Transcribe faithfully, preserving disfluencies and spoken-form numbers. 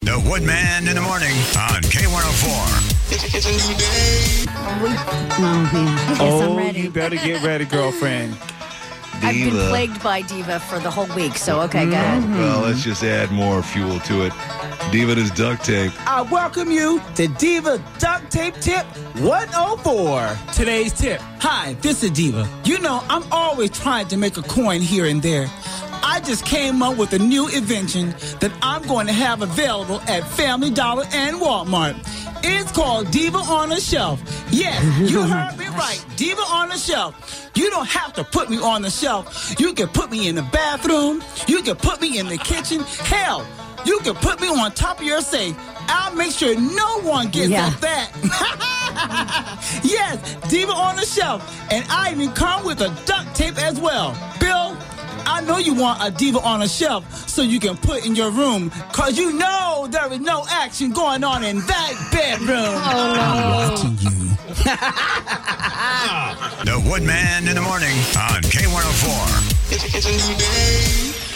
The Woodman in the morning on K one oh four. It's, it's a new day. Oh, man. I guess oh, I'm ready. You better get ready, girlfriend. I've been Diva. plagued by Diva for the whole week, so okay, go ahead. Well, let's just add more fuel to it. Diva is duct tape. I welcome you to Diva Duct Tape Tip one oh four. Today's tip. Hi, this is Diva. You know, I'm always trying to make a coin here and there. I just came up with a new invention that I'm going to have available at Family Dollar and Walmart. It's called Diva on a Shelf. Yes, you heard me right. Diva on a Shelf. You don't have to put me on the shelf. You can put me in the bathroom. You can put me in the kitchen. Hell, you can put me on top of your safe. I'll make sure no one gets Yeah. at that. Yes, Diva on the Shelf. And I even come with a duct tape as well. Bill, I know you want a Diva on a Shelf so you can put in your room, because you know there is no action going on in that bedroom. I'm watching you. The Woodman in the morning on K one oh four. It's, it's a new day.